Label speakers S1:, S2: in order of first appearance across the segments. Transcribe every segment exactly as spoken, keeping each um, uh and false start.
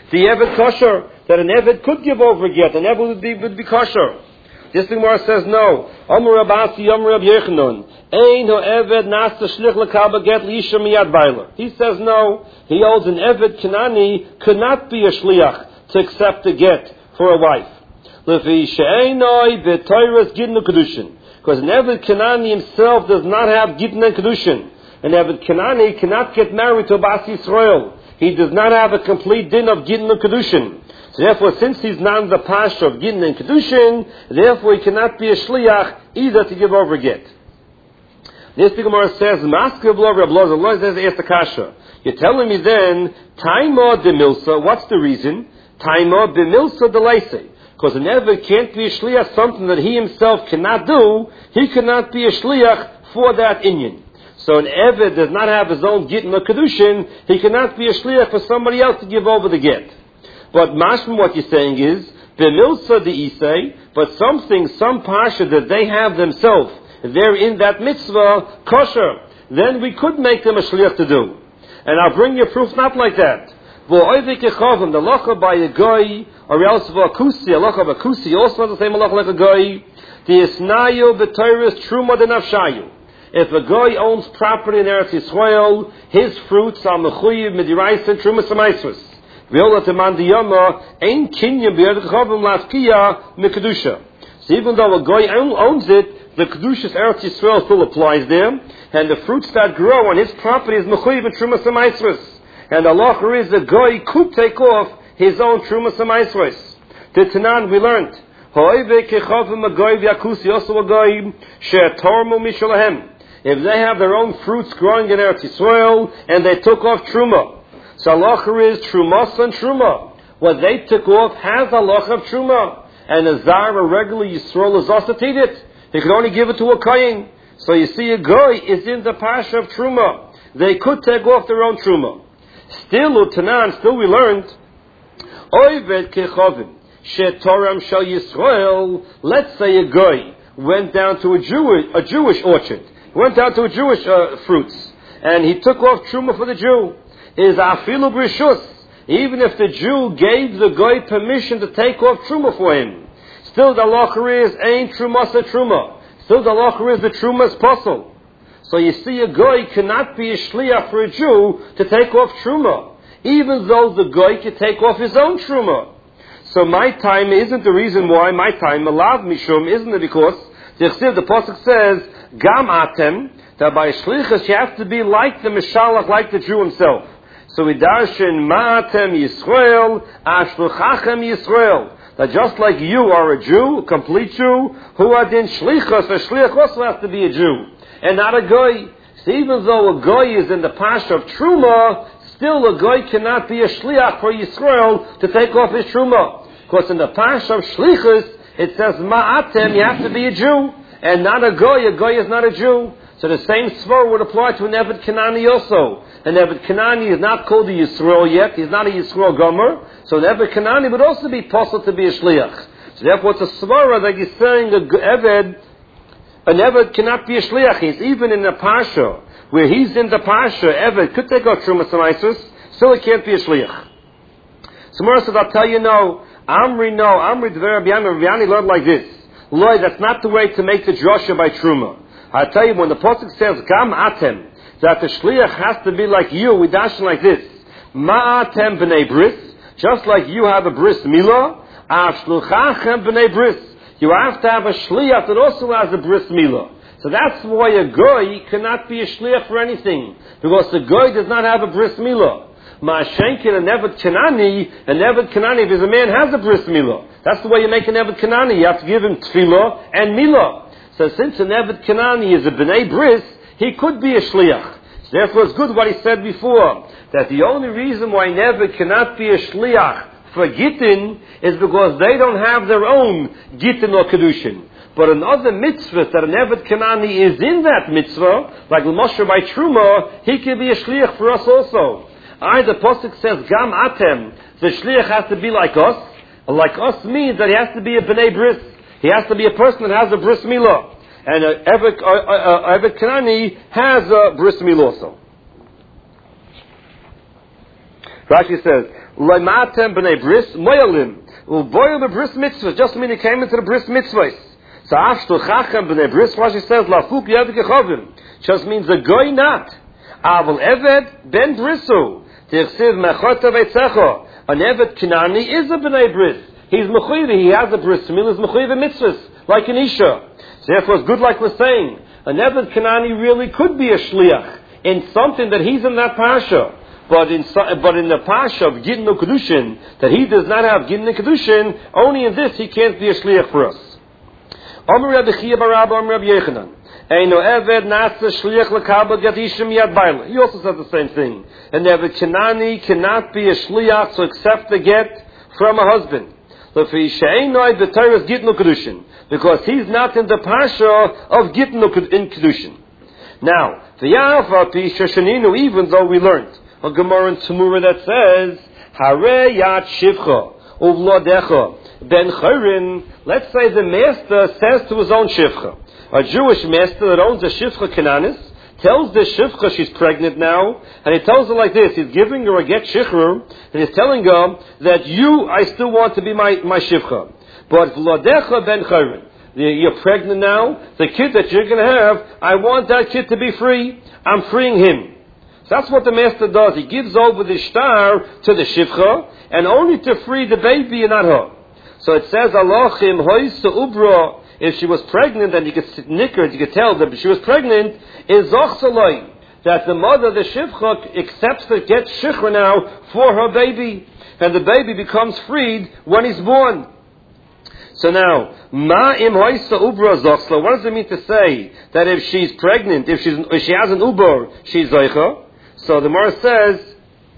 S1: The Eved kosher, that an Eved could give over a get, an Eved would be, would be kosher. This Gemara says no. Amar Rabasi, Amar Rab Yechanan, Ein ho Eved nas tashlich lekaba get liisha miyad bailer. He says no. He holds an Eved Kanani could not be a shliach to accept a get for a wife. Lefi she'einoi b'toyres gittin kedushin. Because an Eved Kanani himself does not have gittin and kedushin. An Eved Kanani cannot get married to a Bas Yisrael. He does not have a complete din of gittin and kedushin. So therefore, since he's not in the pasha of gittin and kedushin, therefore he cannot be a shliach either to give over get. This Gemara says, "Masker b'lo Reb Lozer." Lozer says, "Ask the kasha." You're telling me then, "Taima de milsa." What's the reason? Taima de milsa de leise. Because an Eved can't be a shliach something that he himself cannot do. He cannot be a shliach for that inyan. So an Eved does not have his own gittin or kedushin. He cannot be a shliach for somebody else to give over the get. But mashma, what you're saying is, b'milsa de isay, but something, some pasha that they have themselves, they're in that mitzvah, kosher, then we could make them a shliach to do. And I'll bring you a proof not like that. V'oivik echavim, the locha by a goy, or else v'akusi, a locha b'akusi, also the same locha like a goy, the isnayu b'toyres truma de nafshayu. If a goy owns property in Eretz Yisrael, his fruits are mechuyev midiraisa and truma samaisvus. So even though a goy owns it, the kedushas Eretz Yisrael still applies there, and the fruits that grow on his property is mechuyev and trumas hamaisros. And Allah is a goy could take off his own trumas hamaisros. The Tanan we learned, if they have their own fruits growing in Eretz Yisrael and they took off truma. So halacha is trumas and truma. What they took off has halacha of truma. And a zar, a regular Yisrael, is also to eat it. He could only give it to a kohen. So you see, a goy is in the pasha of truma. They could take off their own truma. Still, Utanan, still we learned, Oived kechovim, shetoram shal Yisrael, let's say a goy went down to a Jewish, a Jewish orchard. He went down to a Jewish uh, fruits. And he took off truma for the Jew. Is afilu brishus, even if the Jew gave the goy permission to take off truma for him, still the halacha is ain't trumas a truma. Still the halacha is the truma is possible. So you see, a goy cannot be a shliach for a Jew to take off truma, even though the goy can take off his own truma. So my time isn't the reason why my time alav mishum isn't it because the the pasuk says gam atem, that by shlichus you have to be like the mishalach, like the Jew himself. So we darshan ma'atem Yisrael, ashluchachem Yisrael. That just like you are a Jew, a complete Jew, who are in shlichus, a shliach also has to be a Jew, and not a goy. So even though a goy is in the pasha of truma, still a goy cannot be a shliach for Yisrael to take off his truma. Because in the pasha of shlichus, it says ma'atem, you have to be a Jew, and not a goy. A goy is not a Jew. So the same svar would apply to an Eved Kanani also. An Eved Kanani is not called a Yisrael yet. He's not a Yisrael Gomer. So an Eved Kanani would also be possible to be a Shliach. So therefore it's a svara that he's saying a Eved, an Eved cannot be a Shliach. He's even in the Pasha, where he's in the Pasha, Eved could take out Trumas and Isis, still he can't be a Shliach. So Mora says, I'll tell you no. Amri no. Amri Dver Rabbi Rabbi learned like this. Lord, that's not the way to make the drasha by Truma. I tell you, when the pasuk says gam atem, that the shliach has to be like you, we dash like this: ma'atem b'nei bris, just like you have a bris milah, ashluchachem b'nei bris. You have to have a shliach that also has a bris milah. So that's why a goy cannot be a shliach for anything, because the goy does not have a bris milah. Ma'ashenkin, an Eved Kanani, an Eved Kanani, if a man has a bris milah, that's the way you make an Eved Kanani. You have to give him tefillah and milah. So since an Eved Kanani is a B'nai Bris, he could be a Shliach. So therefore it's good what he said before, that the only reason why an Eved cannot be a Shliach for Gittin is because they don't have their own Gittin or Kedushin. But another mitzvah that an Eved Kanani is in that mitzvah, like Moshe by Truma, he can be a Shliach for us also. I, the Pasuk says, Gam Atem, the Shliach has to be like us. Like us means that he has to be a B'nai Bris. He has to be a person that has a bris milah, and a Eved uh, uh, uh, Kanani has a bris milah also. Rashi says, Leimatem b'nei bris moyalim. U'boyel b'bris mitzvah. Just mean he came into the bris mitzvahs. So after chachem b'nei bris, Rashi says lafuk yad gechavim. Just means a goy not. Aval eved ben brisu. Tichsiv mechota veitzecha. An eved Kanani is a b'nei bris. He's mechuyev. He has a bris. Milah is mechuyev mitzvahs like an isha. So therefore, it's good, like we're saying. An eved Kanani really could be a shliach in something that he's in that parsha. But in but in the parsha of Gittin Kedushin, that he does not have Gittin Kedushin, only in this he can't be a shliach for us. Omer Rabbi Chiya bar Abba, Omer Rabbi Yechanan. Eino eved nasa shliach lekabel get ishim yad baila. He also says the same thing. An eved Kanani cannot be a shliach to accept the get from a husband. Lefi she'enoi b'Torah's Gittin Kedushin, because he's not in the parsha of Gittin in Kedushin. Now, the Yafa Pi Shoshaninu, even though we learned a Gemara in Tzemura that says, Hare Yat Shivcha Uvlodecha Ben Chayrin. Let's say the master says to his own Shivcha, a Jewish master that owns a Shivcha Kananis, tells the Shivcha she's pregnant now, and he tells her like this, he's giving her a get Shichr, and he's telling her that you, I still want to be my, my Shivcha. But Vlodecha Ben Chayrin, you're pregnant now, the kid that you're going to have, I want that kid to be free, I'm freeing him. So that's what the master does. He gives over the shtar to the shivcha, and only to free the baby and not her. So it says, Alachim hoysa ubra, if she was pregnant, and you could nick her, you could tell that she was pregnant, is zochsaloi, that the mother, the shivcha, accepts to get shikha now for her baby, and the baby becomes freed when he's born. So now, ma im hoysa ubra zochsla, what does it mean to say that if she's pregnant, if she's if she has an uber, she's zoicha? So the Gemara says,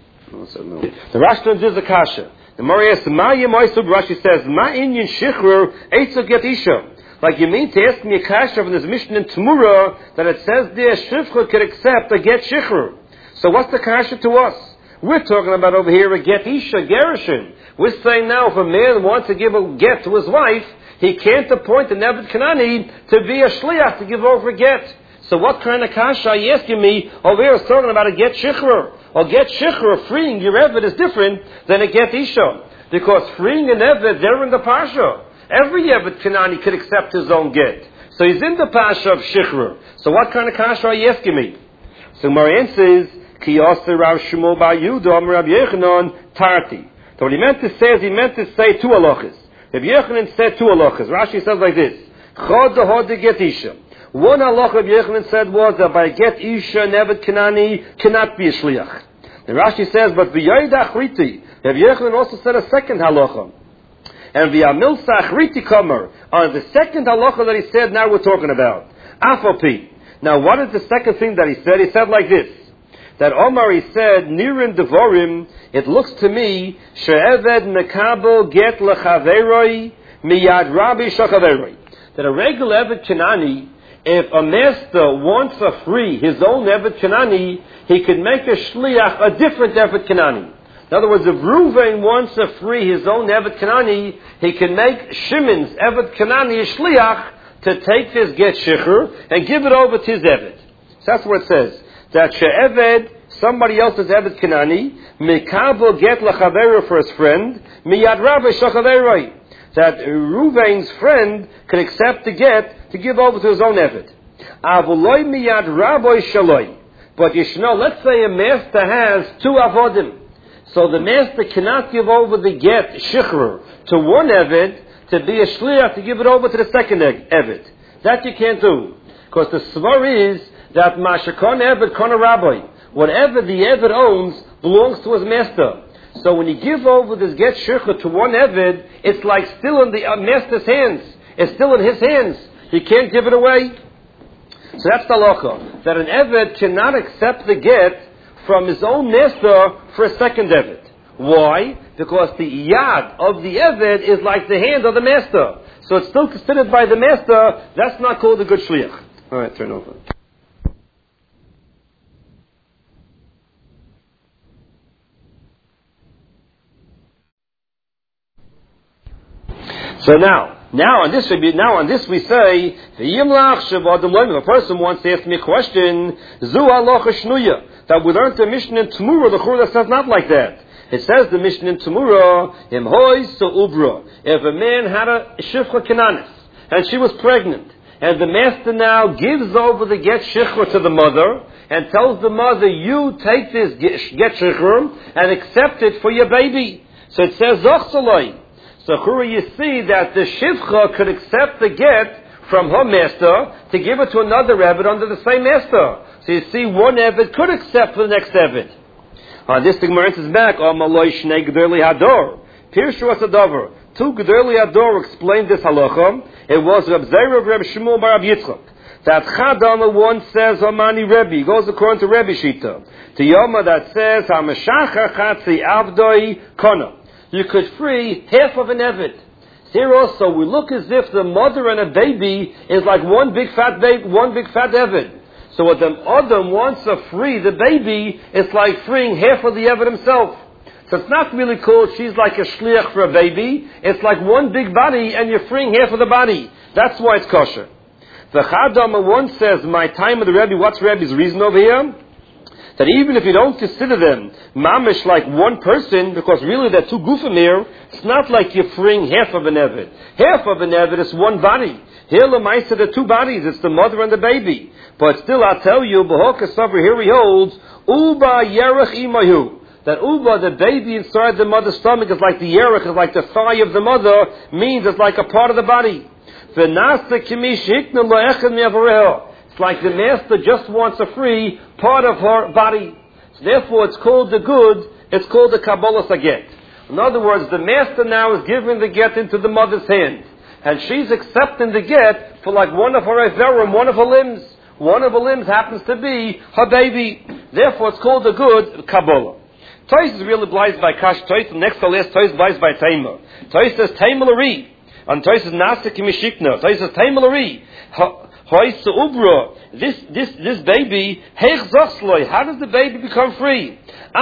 S1: the Rashi is a kasha. The Gemara asks, ma im hoysa ubra, Rashi says, ma inyan shichrur eitzu get isha. Like you mean to ask me a kasha from this Mishnah in Tzemura that it says there shivcha could accept a get shichrur. So what's the kasha to us? We're talking about over here a get isha, gerushin. We're saying now if a man wants to give a get to his wife, he can't appoint an Eved Kanani to be a shliach to give over a get. So what kind of kasha are you asking me over here is talking about a get shichrur? Or get shichrur, freeing your Eved is different than a get isha. Because freeing an Eved, they're in the parsha. Every Eved Kanani could accept his own get. So he's in the parsha of shichrur. So what kind of kasha are you asking me? So Marian says, Ki Yasser Rav Shmuel Bar Yehuda Amar Rabbi Yechanan Tarti. So what he meant to say is he meant to say two halachas. Rabbi Yechanan said two halachas. Rashi says like this: Chod dehod get isha. One halacha Rabbi Yechanan said was that by get isha an Eved Kanani cannot be a shliach. And Rashi says, but v'yoyed achriti. Rabbi Yechanan also said a second halacha. And v'yamilsa achriti kamer on the second halacha that he said. Now we're talking about afopi. Now what is the second thing that he said? He said like this: that Omar, he said, Nirin Devorim, it looks to me, She'eved Mekabel Get Lechaveroi Miyad Rabbi Shachaveroi. That a regular Eved Kanani, if a master wants to free his own Eved Kanani, he could make a Shliach, a different Eved Kanani. In other words, if Reuven wants to free his own Eved Kanani, he can make Shimon's Eved Kanani a Shliach to take his Get Shichr and give it over to his Eved. So that's what it says. That she'eved, somebody else's Eved Kanani, mikabel get lachaveru for his friend, miyad rabbi shachaveroi. That Reuven's friend can accept the get to give over to his own Eved. Avuloi miyad rabbi shaloi. But you should know, let's say a master has two avodim. So the master cannot give over the get, shichr, to one Eved, to be a shliach, to give it over to the second Eved. That you can't do. Because the svar is, that Mashakon Eved Kona Rabbi, whatever the Eved owns belongs to his master. So when you give over this get shircha to one Eved, it's like still in the uh, master's hands. It's still in his hands. He can't give it away. So that's the halacha, that an Eved cannot accept the get from his own master for a second Eved. Why? Because the yad of the Eved is like the hand of the master. So it's still considered by the master. That's not called a good shliach. All right, turn over. So now, now on this, now on this we say, if a person wants to ask me a question, that we learned the Mishnah in Tzemura, the Chur that says not like that. It says the Mishnah in Tumura, Im hois so ubra. If a man had a shifcha kananis, and she was pregnant, and the master now gives over the get shikha to the mother, and tells the mother, you take this get shikha, and accept it for your baby. So it says, Zochsaloi. So Chura, you see that the shivcha could accept the get from her master to give it to another Eved under the same master. So you see, one Eved could accept for the next Eved. On this, the Gemara is back, O Maloi Shnei G'derli Hador. Pirshu Asadavar. Two G'derli Hador explained this halacha. It was Reb Zera of Reb Shmuel bar Reb Yitzchak. That Chadama one says, Amani Rebbe, goes according to Rebbe Shita. To Yoma that says, HaMashacha Chatzi Avdoi Kona. You could free half of an Eved. Here also, we look as if the mother and a baby is like one big fat baby, one big fat Eved. So what the Adam wants to free the baby, it's like freeing half of the Eved himself. So it's not really cool, she's like a shliach for a baby. It's like one big body and you're freeing half of the body. That's why it's kosher. The Chadama one says, my time of the Rebbe, what's Rebbe's reason over here? That even if you don't consider them mamish like one person, because really they're two gufim here, it's not like you're freeing half of an Eved. Half of an Eved is one body. Here Lamaisa, the two bodies, it's the mother and the baby. But still, I'll tell you, B'hokas over here he holds, Uba Yerech Imahu. That Uba, the baby inside the mother's stomach, is like the Yerech, is like the thigh of the mother, means it's like a part of the body. It's like the master just wants a free part of her body. So therefore, it's called the good, it's called the Kabbalah Saget. In other words, the master now is giving the get into the mother's hand. And she's accepting the get for like one of her Averim, one of her limbs. One of her limbs happens to be her baby. Therefore, it's called the good Kabbalah. Toys is really blessed by Kash. Toys, next to last, Toys blessed by Taima. Toys says Taima Lari. And Toys says Nasik Mishikna. Toys says Taima Lari. This this this baby, how does the baby become free?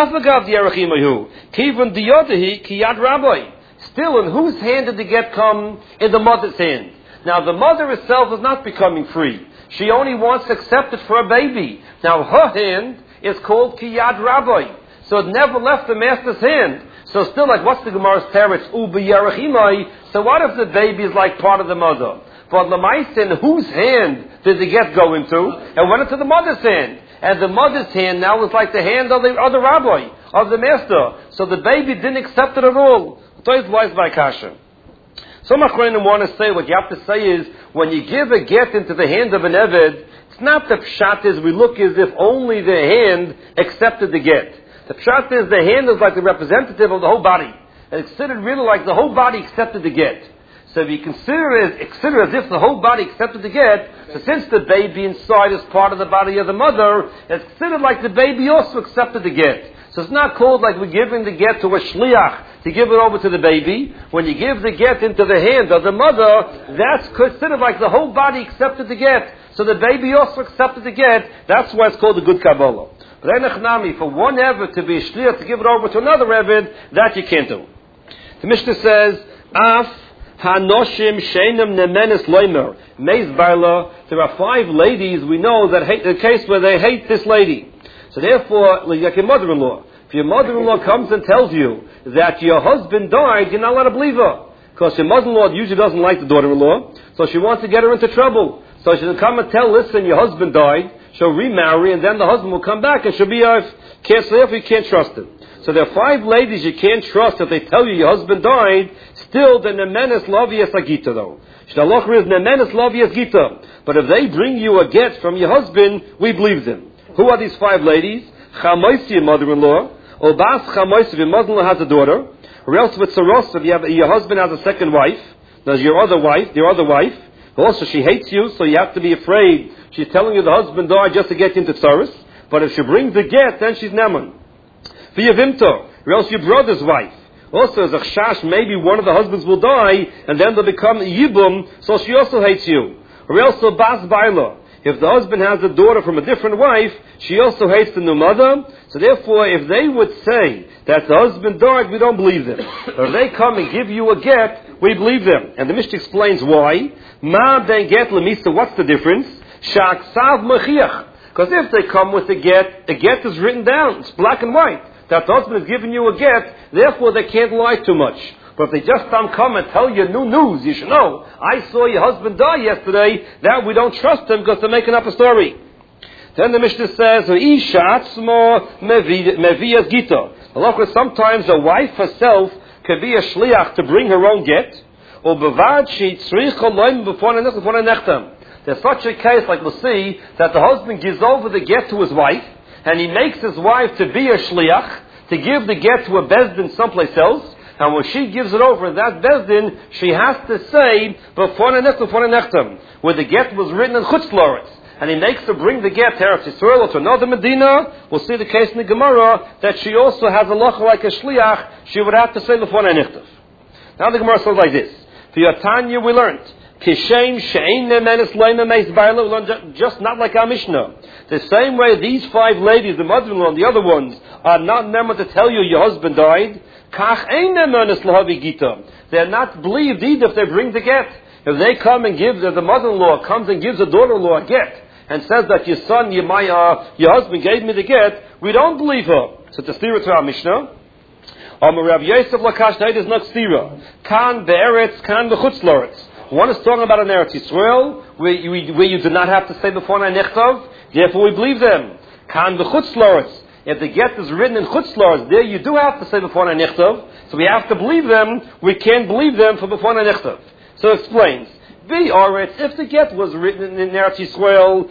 S1: Still, in whose hand did the get come? In the mother's hand. Now, the mother herself is not becoming free. She only wants to accept it for a baby. Now, her hand is called Kiyad Rabbi. So it never left the master's hand. So still, like, what's the Gemara's teretz? Ubi Yerachimai. So what if the baby is like part of the mother? But Lamaisa, in whose hand did the get go into? And went into the mother's hand. And the mother's hand now is like the hand of the other rabbi, of the master. So the baby didn't accept it at all. So it's wise by Kasha. Some Achronim want to say, what you have to say is, when you give a get into the hand of an Eved, it's not the pshat is we look as if only the hand accepted the get. The pshat is the hand is like the representative of the whole body. And it's considered really like the whole body accepted the get. So if you consider it, consider as if the whole body accepted the get, so since the baby inside is part of the body of the mother, it's considered like the baby also accepted the get. So it's not called like we're giving the get to a shliach to give it over to the baby. When you give the get into the hand of the mother, that's considered like the whole body accepted the get. So the baby also accepted the get. That's why it's called the good Kabbalah. But Enechnami, for one Eved to be a shliach to give it over to another Eved, that you can't do. The Mishnah says, Af Hanoshim Sheinim Nemenis Loimer Meiz Barla. There are five ladies we know that hate the case where they hate this lady. So therefore, like your mother-in-law, if your mother-in-law comes and tells you that your husband died, you're not allowed to believe her. Because your mother-in-law usually doesn't like the daughter-in-law, so she wants to get her into trouble. So she'll come and tell, listen, your husband died, she'll remarry, and then the husband will come back and she'll be, uh, can't say if you can't trust him. So there are five ladies you can't trust if they tell you your husband died. Still, the nemenis lavias agita though. Shnaloch is nemenis lavias gita. But if they bring you a get from your husband, we believe them. Who are these five ladies? Chamoisi, your mother-in-law. Obas Chamoisi, your mother-in-law has a daughter. Or else with Saros, if you have, your husband has a second wife. There's your other wife, your other wife. Also, she hates you, so you have to be afraid. She's telling you the husband died just to get you into Saros. But if she brings the get, then she's Neman. V'yavimto, or else your brother's wife. Also, as a chash, maybe one of the husbands will die, and then they'll become yibum, so she also hates you. Or else bas baila. If the husband has a daughter from a different wife, she also hates the new mother. So therefore, if they would say that the husband died, we don't believe them. Or if they come and give you a get, we believe them. And the Mishnah explains why. Ma ben get lemisa, what's the difference? Shak sav mechiach. Because if they come with a get, a get is written down. It's black and white. that the husband is giving you a get, therefore they can't lie too much. But if they just don't come and tell you new news, you should know, I saw your husband die yesterday, that we don't trust them because they're making up a story. Then the Mishnah says, sometimes a wife herself could be a shliach to bring her own get, or there's such a case, like we'll see, that the husband gives over the get to his wife, and he makes his wife to be a shliach, to give the get to a bezdin someplace else, and when she gives it over in that bezdin, she has to say, where the get was written in Chutz La'aretz, and he makes her bring the get to Eretz Yisrael or to another Medina. We'll see the case in the Gemara, that she also has a locha like a shliach, she would have to say before Nechtav. Now the Gemara says like this, for your Tanya we learned, Kishem she'ein nemenes leima meis baila, we learned just not like our Mishnah. The same way these five ladies, the mother-in-law and the other ones, are not meant to tell you your husband died, kach ein nemenes lahavi gita. They're not believed either if they bring the get. If they come and give, if the mother-in-law comes and gives the daughter-in-law a get, and says that your son, your, my, uh, your husband gave me the get, we don't believe her. So to steer it to our Mishnah, Amar Rav Yosef Lakash, that is not stira. Kan be'eretz, kan be'chutz la'aretz. One is talking about an Eretz Yisrael, where you, where you do not have to say before Nechtav, therefore we believe them. Kan be'chutz la'aretz. If the get is written in Chutz La'aretz, there you do have to say before Nechtav, so we have to believe them, we can't believe them for before Nechtav. So it explains. V'aretz, if the get was written in Eretz Yisrael,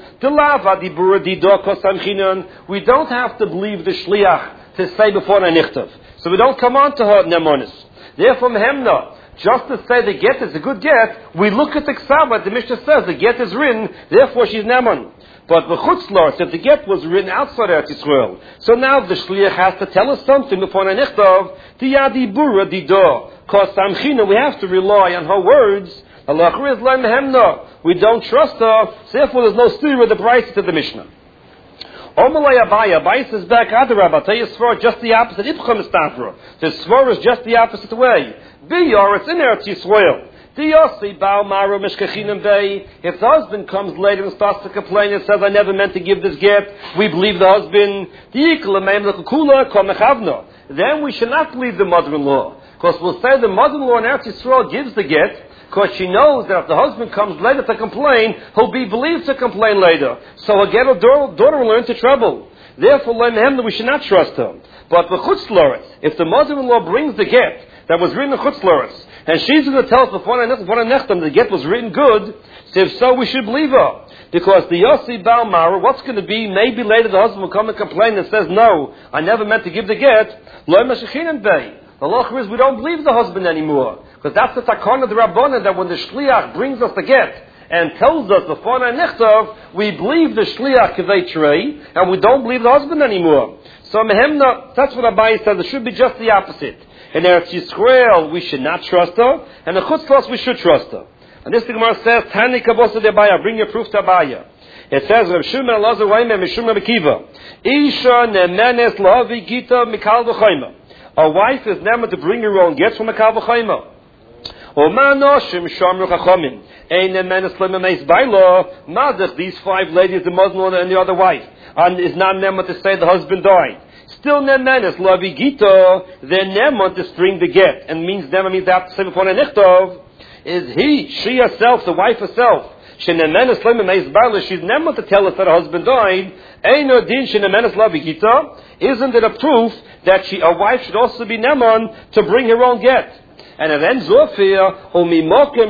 S1: we don't have to believe the shliach to say before Nechtav. So we don't come on to her nemonis. Therefore, mehemna, just to say the get is a good get, we look at the ksava, the Mishnah says the get is written, therefore she's nemon. But the Chutz La'aretz, if the get was written outside Eretz Yisrael, so now the shliach has to tell us something before Nechtav, tiyadi bura dido, because samchina, we have to rely on her words. We don't trust her, so therefore there's no steer with the price to the Mishnah. Omalei Abaya, Abaya says back, Adarab, I'll tell you Svar, just the opposite. Ipcham Istafra. The Svar is just the opposite way. Biyar, it's in Eretz Yisrael. Diyosi, Baal Maru, Mishkachinim Bay. If the husband comes later and starts to complain and says, I never meant to give this get, we believe the husband. Then we should not believe the mother-in-law. Because we'll say the mother-in-law in Eretz Yisrael gives the get, because she knows that if the husband comes later to complain, he'll be believed to complain later. So he'll get her daughter will learn to trouble. Therefore, we should not trust her. But the Chutz La'aretz, if the mother-in-law brings the get that was written in Chutz La'aretz, and she's going to tell us before Nechtam the get was written good, so if so, we should believe her. Because the Yossi Baal Mara, what's going to be, maybe later the husband will come and complain and says, no, I never meant to give the get. Lo Mashichinim Bay. The law is we don't believe the husband anymore. Because that's the takon of the Rabbanan, that when the shliach brings us the get and tells us before Nechtav, we believe the shliach kivei trei, and we don't believe the husband anymore. So mehemna, that's what Abaye says. It should be just the opposite. In Eretz Yisrael, we should not trust her, and in Chutz La'aretz, we should trust her. And this the Gemara says, Tani kabosa de Abaye, bring your proof to Abaye. It says, Rav Shimon Elazar Waimeh Mishum Rav Akiva, Isha nemenes lahavi gita mikal v'chayma. A wife is never to bring her own gets from a kal v'chayma. These five ladies, the Muslim and the other wife, and is not never to say the husband died. Still nemenes lavi gita, they're never to string the get, and means never means they have to say before a nichtov. Is he, she herself, the wife herself, she's never to tell us that her husband died. Isn't it a proof that she, a wife should also be neman to bring her own get? And it ends off here,